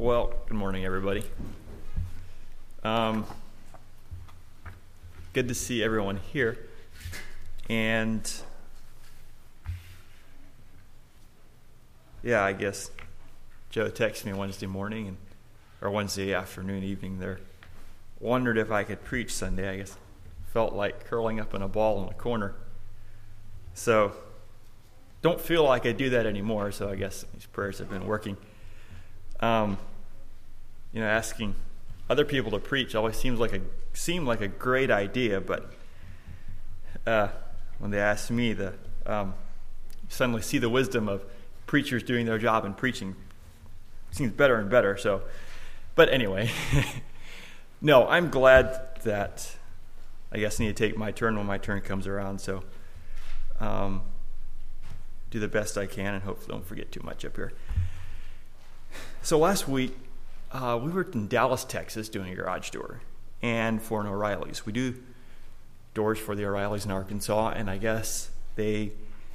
Well, good morning, everybody. Good to see everyone here. And yeah, I guess Joe texted me Wednesday morning or Wednesday afternoon, evening there. Wondered if I could preach Sunday. I guess felt like curling up in a ball in the corner. So don't feel like I do that anymore. So I guess these prayers have been working. Asking other people to preach always seemed like a great idea, but when they ask me, suddenly see the wisdom of preachers doing their job and preaching seems better and better. So, but anyway, no, I'm glad that I guess I need to take my turn when my turn comes around. So, do the best I can, and hopefully don't forget too much up here. So last week, we were in Dallas, Texas, doing a garage door, and for an O'Reilly's. We do doors for the O'Reilly's in Arkansas, and I guess they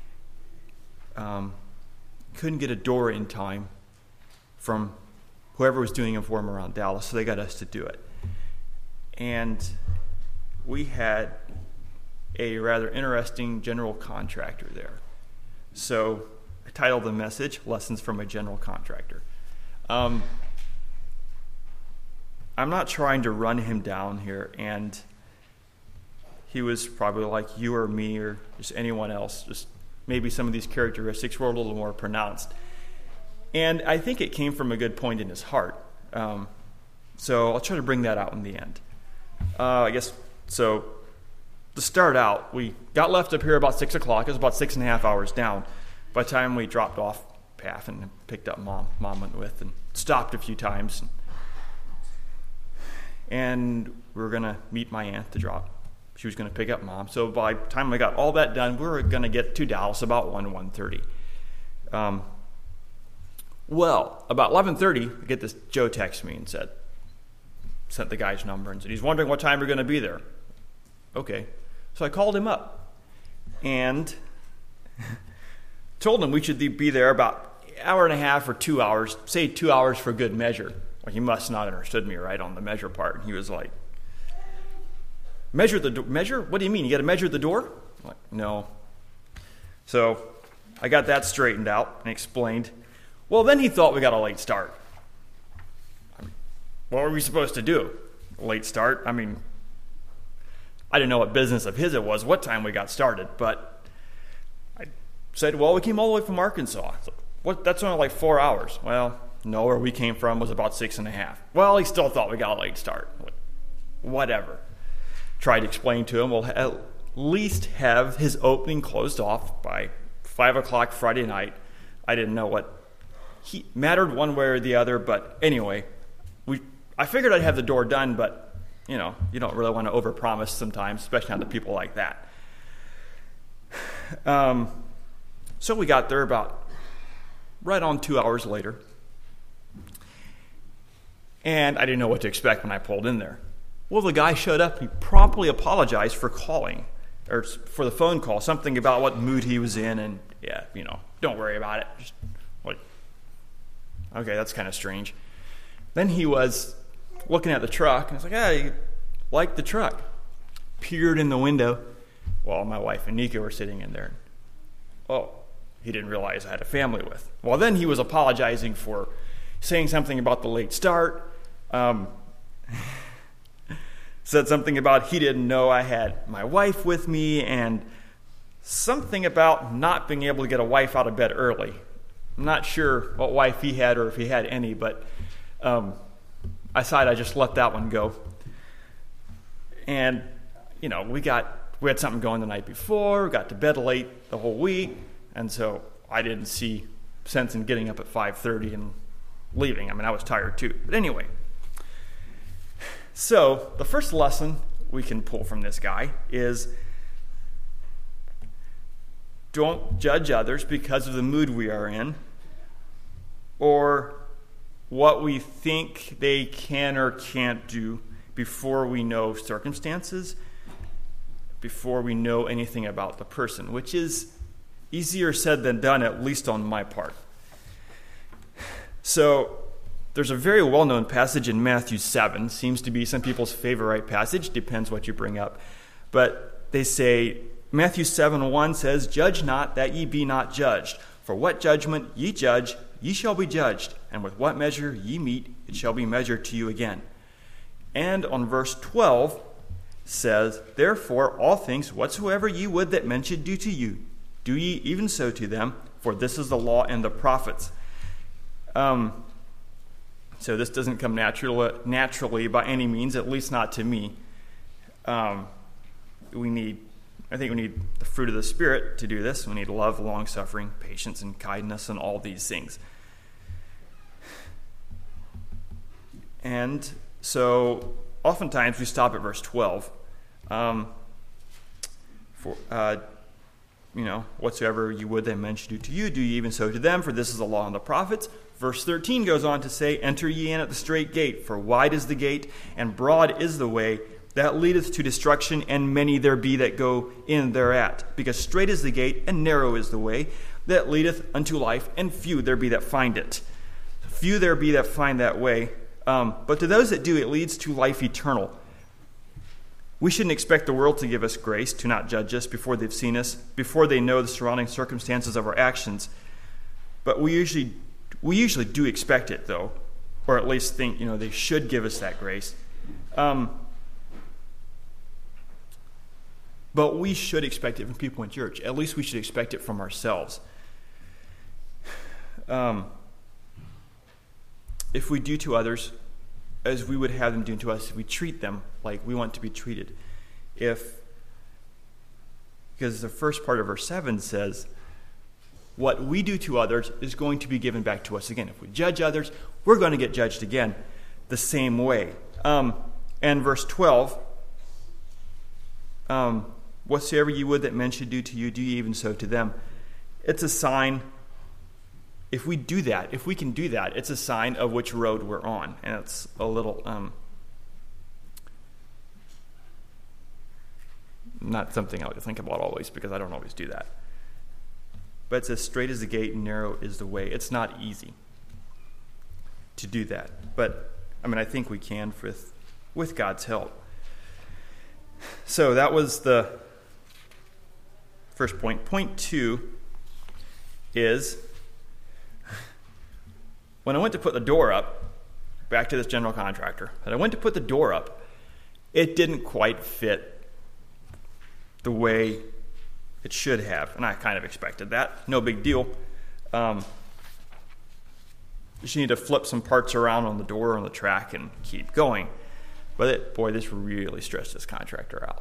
couldn't get a door in time from whoever was doing them for them around Dallas, so they got us to do it. And we had a rather interesting general contractor there. So I titled the message, Lessons from a General Contractor. I'm not trying to run him down here, and he was probably like you or me or just anyone else. Just maybe some of these characteristics were a little more pronounced. And I think it came from a good point in his heart. So I'll try to bring that out in the end. So to start out, we got left up here about 6 o'clock. It was about 6.5 hours down. By the time we dropped off path and picked up Mom went with and stopped a few times. And we were going to meet my aunt to drop. She was going to pick up Mom. So by the time we got all that done, we were going to get to Dallas about 1:30. About 11:30, I get this Joe text me and sent the guy's number and said, he's wondering what time we're going to be there. Okay. So I called him up and told him we should be there about an hour and a half or 2 hours, say 2 hours for good measure. Well, he must not have understood me right on the measure part. And he was like, measure? What do you mean? You got to measure the door? I'm like, no. So I got that straightened out and explained. Well, then he thought we got a late start. What were we supposed to do? Late start? I didn't know what business of his it was, what time we got started, but I said, well, we came all the way from Arkansas. So, what? That's only like 4 hours. Well, no, where we came from was about 6.5. Well, he still thought we got a late start. Whatever. Tried to explain to him, we'll at least have his opening closed off by 5 o'clock Friday night. I didn't know what he mattered one way or the other, but anyway, I figured I'd have the door done, but you don't really want to overpromise sometimes, especially not to people like that. So we got there about right on 2 hours later. And I didn't know what to expect when I pulled in there. Well, the guy showed up. He promptly apologized for calling, or for the phone call, something about what mood he was in, and don't worry about it. Okay, that's kind of strange. Then he was looking at the truck, and I was like, hey, you like the truck? Peered in the window while my wife and Nika were sitting in there. Oh, he didn't realize I had a family with. Well, then he was apologizing for saying something about the late start. Said something about he didn't know I had my wife with me, and something about not being able to get a wife out of bed early. I'm not sure what wife he had or if he had any, but I decided I just let that one go. And, we had something going the night before, got to bed late the whole week, and so I didn't see sense in getting up at 5:30 and leaving. I was tired too. But anyway, so the first lesson we can pull from this guy is don't judge others because of the mood we are in or what we think they can or can't do before we know circumstances, before we know anything about the person, which is easier said than done, at least on my part. So There's a very well-known passage in Matthew 7, seems to be some people's favorite passage, depends what you bring up. But they say, Matthew 7:1 says, "Judge not, that ye be not judged. For what judgment ye judge, ye shall be judged. And with what measure ye mete, it shall be measured to you again." And on verse 12 says, "Therefore all things whatsoever ye would that men should do to you, do ye even so to them, for this is the law and the prophets." So this doesn't come naturally by any means, at least not to me. I think we need the fruit of the Spirit to do this. We need love, long-suffering, patience, and kindness, and all these things. And so oftentimes we stop at verse 12. Whatsoever you would that men should do to you, do ye even so to them, for this is the law and the prophets. Verse 13 goes on to say, "Enter ye in at the strait gate, for wide is the gate, and broad is the way that leadeth to destruction, and many there be that go in thereat. Because strait is the gate, and narrow is the way that leadeth unto life, and few there be that find it." Few there be that find that way. But to those that do, it leads to life eternal. We shouldn't expect the world to give us grace, to not judge us before they've seen us, before they know the surrounding circumstances of our actions. But we usually do expect it, though, or at least think, they should give us that grace. But we should expect it from people in church. At least we should expect it from ourselves. If we do to others as we would have them do to us, if we treat them like we want to be treated. Because the first part of verse 7 says, what we do to others is going to be given back to us again. If we judge others, we're going to get judged again the same way. And verse 12, "Whatsoever ye would that men should do to you, do ye even so to them." It's a sign. If we do that, if we can do that, it's a sign of which road we're on. And it's a little, not something I like to think about always, because I don't always do that. But it's as straight as the gate and narrow is the way. It's not easy to do that. But, I think we can with God's help. So that was the first point. Point 2 is, when I went to put the door up, back to this general contractor, and I went to put the door up, it didn't quite fit the way it should have, and I kind of expected that. No big deal. Just need to flip some parts around on the door on the track and keep going. But this really stressed this contractor out.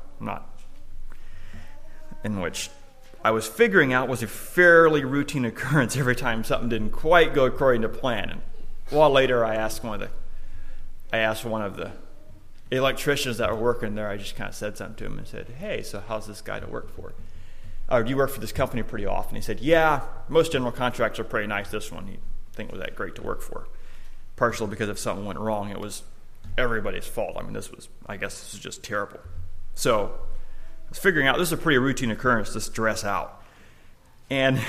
In which I was figuring out was a fairly routine occurrence every time something didn't quite go according to plan. And a while later, I asked one of the electricians that were working there. I just kind of said something to him and said, "Hey, so how's this guy to work for? Or do you work for this company pretty often?" He said, "Yeah, most general contractors are pretty nice. This one, he think was that great to work for. Partially because if something went wrong, it was everybody's fault. This was just terrible." So I was figuring out this is a pretty routine occurrence to stress out. And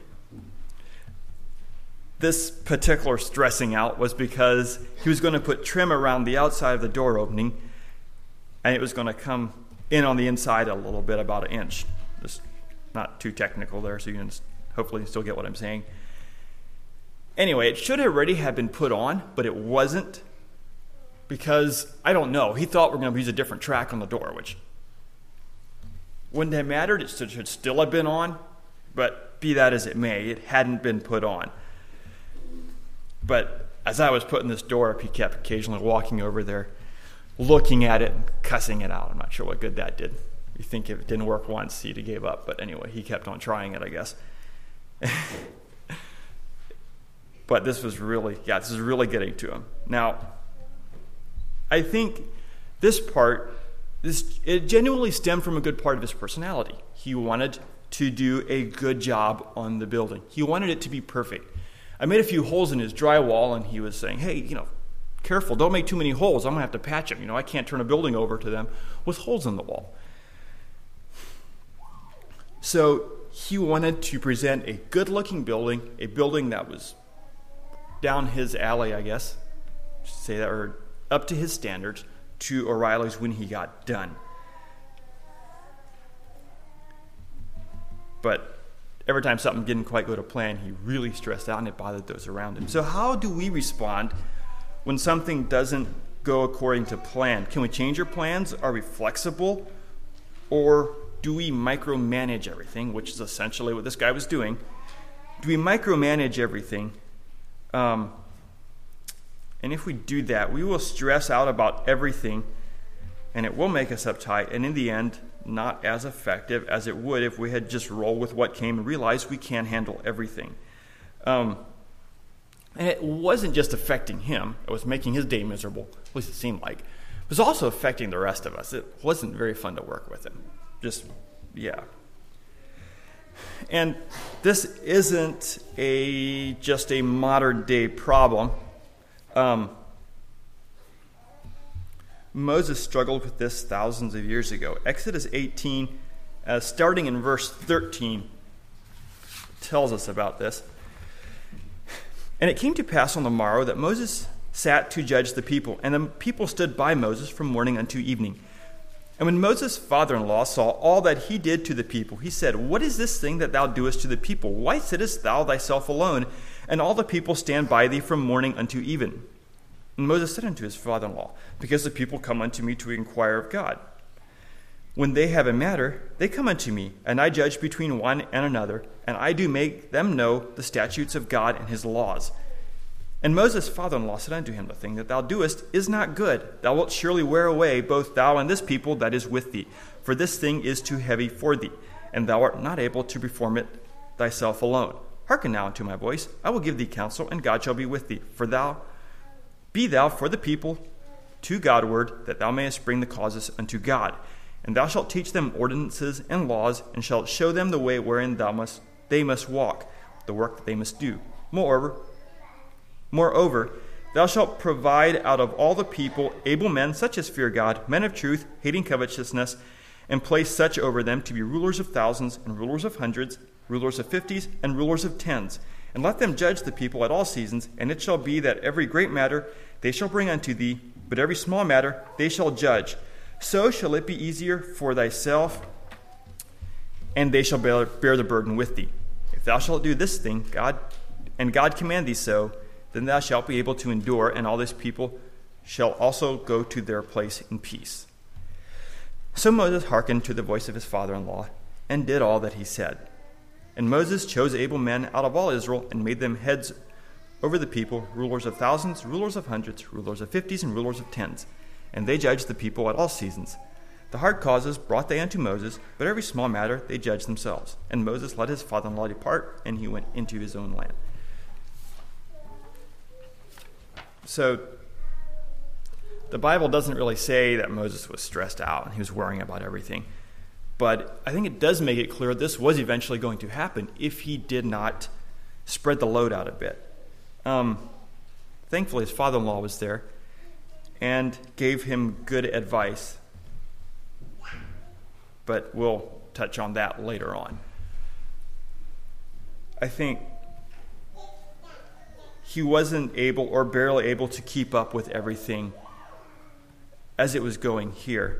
this particular stressing out was because he was going to put trim around the outside of the door opening, and it was going to come in on the inside a little bit, about 1 inch. Just not too technical there, so you can hopefully still get what I'm saying. Anyway, it should already have been put on, but it wasn't, because, I don't know, he thought we're going to use a different track on the door, which wouldn't have mattered. It should still have been on, but be that as it may, it hadn't been put on. But as I was putting this door up, he kept occasionally walking over there, looking at it and cussing it out. I'm not sure what good that did. You think if it didn't work once, he'd have gave up. But anyway, he kept on trying it, I guess. But this is really getting to him. Now, I think it genuinely stemmed from a good part of his personality. He wanted to do a good job on the building. He wanted it to be perfect. I made a few holes in his drywall, and he was saying, "Hey, careful, don't make too many holes. I'm going to have to patch them. I can't turn a building over to them with holes in the wall." So he wanted to present a good-looking building, a building that was down his alley, I guess, say that, or up to his standards, to O'Reilly's when he got done. But every time something didn't quite go to plan, he really stressed out and it bothered those around him. So how do we respond when something doesn't go according to plan? Can we change our plans? Are we flexible? Or do we micromanage everything, which is essentially what this guy was doing? Do we micromanage everything? And if we do that, we will stress out about everything, and it will make us uptight, and in the end, not as effective as it would if we had just rolled with what came and realized we can't handle everything. And it wasn't just affecting him. It was making his day miserable, at least it seemed like. It was also affecting the rest of us. It wasn't very fun to work with him. And this isn't just a modern day problem. Moses struggled with this thousands of years ago. Exodus 18, starting in verse 13, tells us about this. And it came to pass on the morrow that Moses sat to judge the people, and the people stood by Moses from morning unto evening. And when Moses' father-in-law saw all that he did to the people, he said, What is this thing that thou doest to the people? Why sittest thou thyself alone, and all the people stand by thee from morning unto even? And Moses said unto his father-in-law, Because the people come unto me to inquire of God. When they have a matter, they come unto me, and I judge between one and another, and I do make them know the statutes of God and his laws. And Moses' father-in-law said unto him, The thing that thou doest is not good. Thou wilt surely wear away both thou and this people that is with thee, for this thing is too heavy for thee, and thou art not able to perform it thyself alone. Hearken now unto my voice. I will give thee counsel, and God shall be with thee. Be thou for the people to Godward, that thou mayest bring the causes unto God. And thou shalt teach them ordinances and laws, and shalt show them the way wherein they must walk, the work that they must do. Moreover, thou shalt provide out of all the people able men, such as fear God, men of truth, hating covetousness, and place such over them to be rulers of thousands, and rulers of hundreds, rulers of 50s, and rulers of 10s. And let them judge the people at all seasons, and it shall be that every great matter they shall bring unto thee, but every small matter they shall judge. So shall it be easier for thyself, and they shall bear the burden with thee. If thou shalt do this thing, God command thee so, then thou shalt be able to endure, and all this people shall also go to their place in peace. So Moses hearkened to the voice of his father-in-law, and did all that he said. And Moses chose able men out of all Israel, and made them heads over the people, rulers of thousands, rulers of hundreds, rulers of 50s, and rulers of 10s. And they judged the people at all seasons. The hard causes brought they unto Moses, but every small matter they judged themselves. And Moses let his father-in-law depart, and he went into his own land. So, the Bible doesn't really say that Moses was stressed out and he was worrying about everything. But I think it does make it clear this was eventually going to happen if he did not spread the load out a bit. Thankfully, his father-in-law was there and gave him good advice. But we'll touch on that later on. I think he wasn't able or barely able to keep up with everything as it was going here.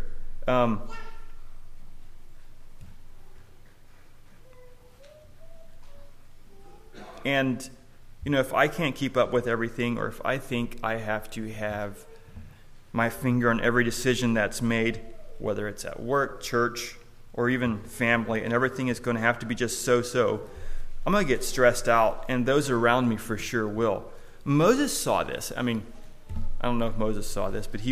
And, if I can't keep up with everything, or if I think I have to have my finger on every decision that's made, whether it's at work, church, or even family, and everything is going to have to be just so, I'm going to get stressed out, and those around me for sure will. Moses saw this. I don't know if Moses saw this, but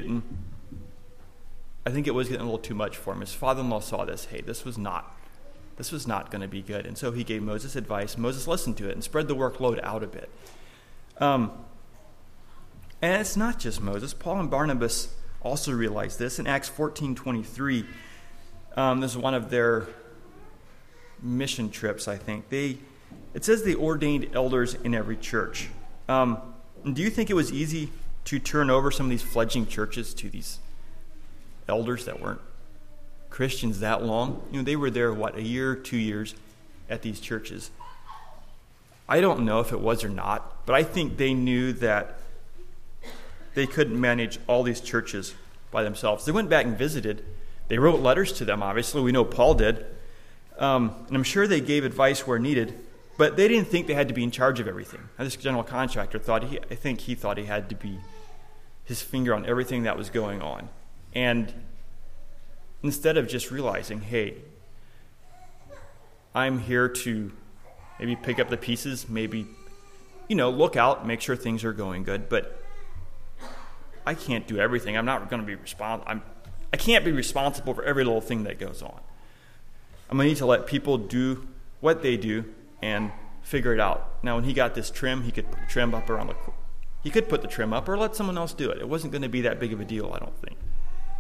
I think it was getting a little too much for him. His father-in-law saw this. Hey, this was not going to be good. And so he gave Moses advice. Moses listened to it and spread the workload out a bit. And it's not just Moses. Paul and Barnabas also realized this. In Acts 14:23, this is one of their mission trips, I think. It says they ordained elders in every church. Do you think it was easy to turn over some of these fledgling churches to these elders that weren't Christians that long? They were there, a year, 2 years at these churches. I don't know if it was or not, but I think they knew that they couldn't manage all these churches by themselves. They went back and visited. They wrote letters to them, obviously. We know Paul did. And I'm sure they gave advice where needed, but they didn't think they had to be in charge of everything. Now, this general contractor thought he thought he had to be his finger on everything that was going on. And instead of just realizing, hey, I'm here to maybe pick up the pieces, maybe, look out, make sure things are going good, but I can't do everything. I'm not going to be responsible. I can't be responsible for every little thing that goes on. I'm going to need to let people do what they do and figure it out. Now, when he got this trim, he could put the trim up around he could put the trim up or let someone else do it. It wasn't going to be that big of a deal, I don't think.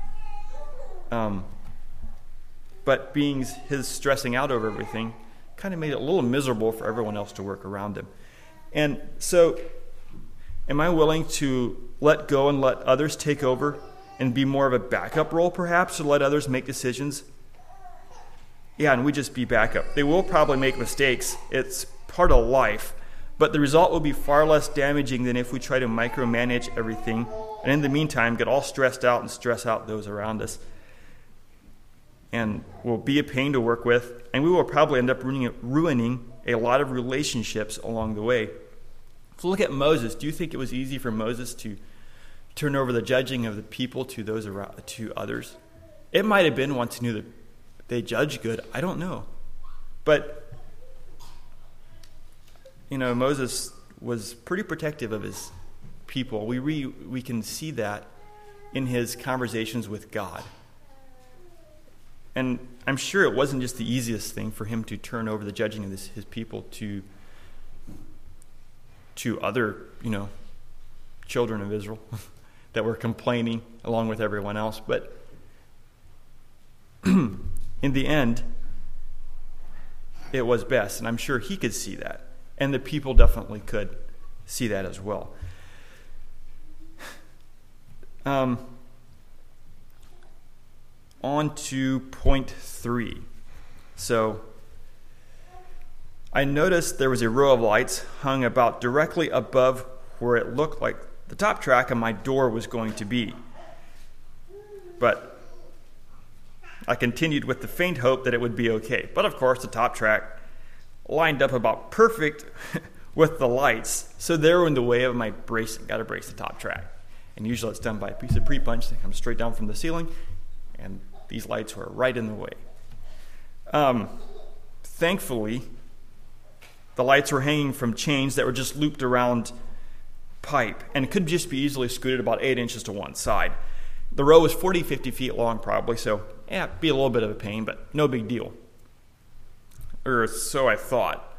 But being his stressing out over everything kind of made it a little miserable for everyone else to work around him. And so, am I willing to let go and let others take over and be more of a backup role, perhaps, to let others make decisions? Yeah, and we just be backup. They will probably make mistakes. It's part of life. But the result will be far less damaging than if we try to micromanage everything and in the meantime get all stressed out and stress out those around us. And will be a pain to work with, and we will probably end up ruining a lot of relationships along the way. So look at Moses. Do you think it was easy for Moses to turn over the judging of the people to others? It might have been once he knew that they judged good. I don't know. But, Moses was pretty protective of his people. We can see that in his conversations with God. And I'm sure it wasn't just the easiest thing for him to turn over the judging of his people to other, children of Israel that were complaining along with everyone else. But in the end, it was best. And I'm sure he could see that. And the people definitely could see that as well. On to point 3. So, I noticed there was a row of lights hung about directly above where it looked like the top track of my door was going to be. But I continued with the faint hope that it would be okay. But of course, the top track lined up about perfect with the lights, so they were in the way of my bracing. Got to brace the top track. And usually it's done by a piece of pre-punch that comes straight down from the ceiling, and these lights were right in the way. Thankfully, the lights were hanging from chains that were just looped around pipe, and it could just be easily scooted about 8 inches to one side. The row was 40, 50 feet long probably, so it'd be a little bit of a pain, but no big deal. Or so I thought.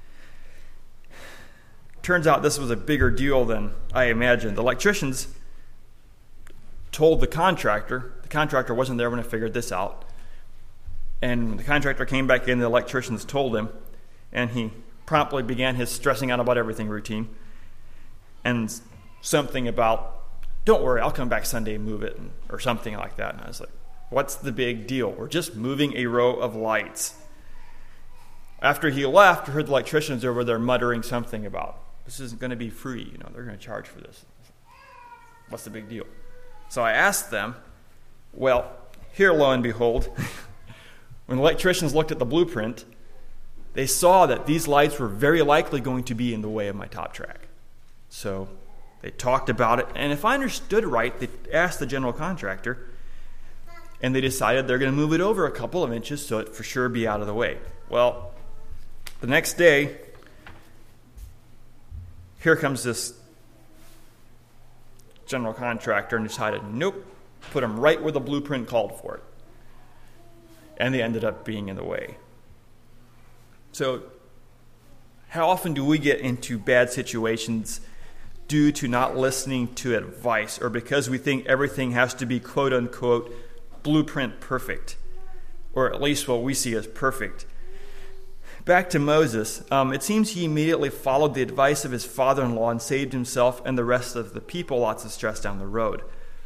Turns out this was a bigger deal than I imagined. The electricians told the contractor wasn't there when I figured this out. And when the contractor came back in, the electricians told him, and he promptly began his stressing out about everything routine. And something about, don't worry, I'll come back Sunday and move it, or something like that. And I was like, what's the big deal? We're just moving a row of lights. After he left, I heard the electricians over there muttering something about, this isn't going to be free, they're going to charge for this. What's the big deal? So I asked them, well, here, lo and behold, when the electricians looked at the blueprint, they saw that these lights were very likely going to be in the way of my top track. So they talked about it, and if I understood right, they asked the general contractor, and they decided they're going to move it over a couple of inches so it for sure be out of the way. Well, the next day, here comes this general contractor and decided, nope, put them right where the blueprint called for it. And they ended up being in the way. So, how often do we get into bad situations due to not listening to advice, or because we think everything has to be quote-unquote blueprint perfect, or at least what we see as perfect? Back to Moses, it seems he immediately followed the advice of his father-in-law and saved himself and the rest of the people lots of stress down the road.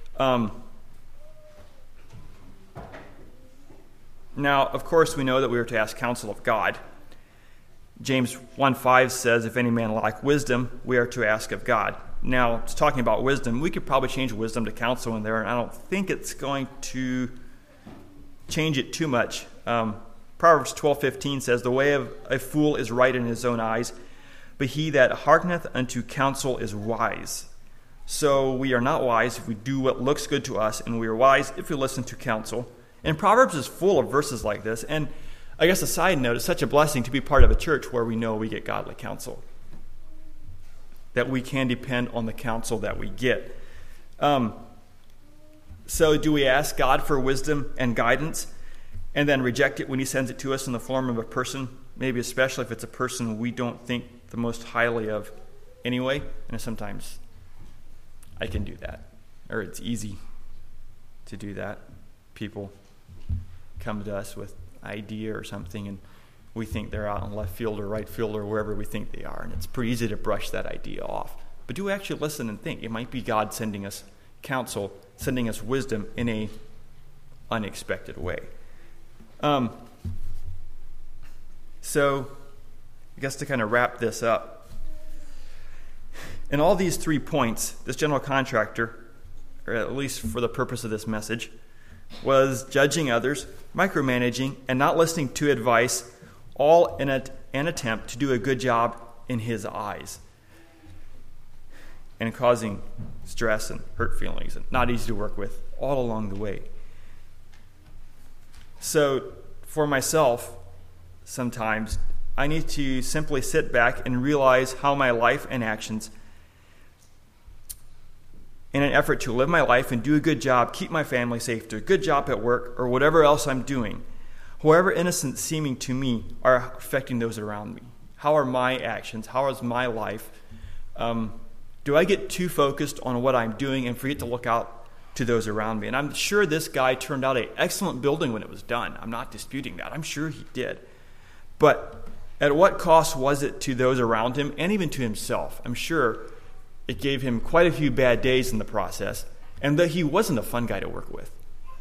Now, of course, we know that we are to ask counsel of God. James 1:5 says, if any man lack wisdom, we are to ask of God. Now, it's talking about wisdom. We could probably change wisdom to counsel in there, and I don't think it's going to change it too much. Proverbs 12:15 says, "The way of a fool is right in his own eyes, but he that hearkeneth unto counsel is wise." So we are not wise if we do what looks good to us, and we are wise if we listen to counsel. And Proverbs is full of verses like this. And I guess a side note, it's such a blessing to be part of a church where we know we get godly counsel, that we can depend on the counsel that we get. So do we ask God for wisdom and guidance and then reject it when he sends it to us in the form of a person, maybe especially if it's a person we don't think the most highly of anyway? And sometimes I can do that, or it's easy to do that. People come to us with an idea or something, and we think they're out in left field or right field or wherever we think they are, and it's pretty easy to brush that idea off. But do we actually listen and think? It might be God sending us counsel, sending us wisdom in a unexpected way. So I guess to kind of wrap this up, in all these 3 points, this general contractor, or at least for the purpose of this message, was judging others, micromanaging, and not listening to advice, all in an attempt to do a good job in his eyes, and causing stress and hurt feelings, and not easy to work with all along the way. So for myself, sometimes I need to simply sit back and realize how my life and actions, in an effort to live my life and do a good job, keep my family safe, do a good job at work, or whatever else I'm doing, however innocent seeming to me, are affecting those around me. How are my actions? How is my life? Do I get too focused on what I'm doing and forget to look out to those around me? And I'm sure this guy turned out an excellent building when it was done. I'm not disputing that. I'm sure he did. But at what cost was it to those around him and even to himself? I'm sure it gave him quite a few bad days in the process, and that he wasn't a fun guy to work with.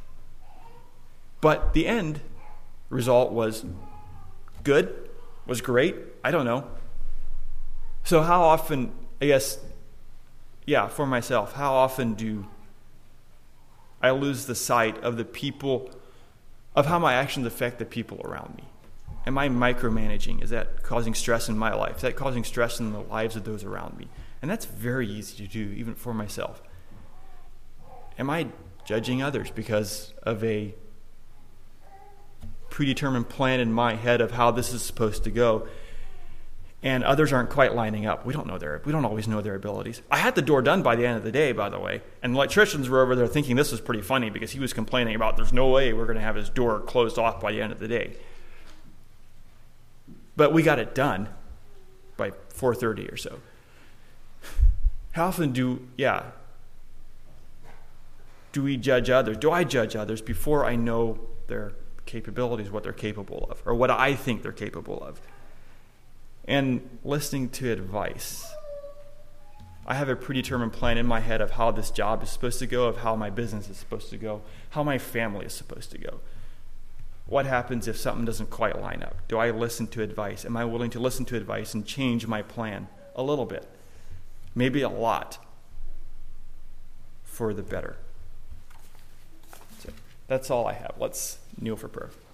But the end result was good, was great. I don't know. So how often, I guess, for myself, how often do I lose the sight of the people, of how my actions affect the people around me? Am I micromanaging? Is that causing stress in my life? Is that causing stress in the lives of those around me? And that's very easy to do, even for myself. Am I judging others because of a predetermined plan in my head of how this is supposed to go, and others aren't quite lining up? We don't always know their abilities. I had the door done by the end of the day, by the way, and electricians were over there thinking this was pretty funny because he was complaining about there's no way we're going to have his door closed off by the end of the day. But we got it done by 4:30 or so. How often do we judge others? Do I judge others before I know their capabilities, what they're capable of, or what I think they're capable of? And listening to advice. I have a predetermined plan in my head of how this job is supposed to go, of how my business is supposed to go, how my family is supposed to go. What happens if something doesn't quite line up? Do I listen to advice? Am I willing to listen to advice and change my plan a little bit? Maybe a lot for the better. So that's all I have. Let's kneel for prayer.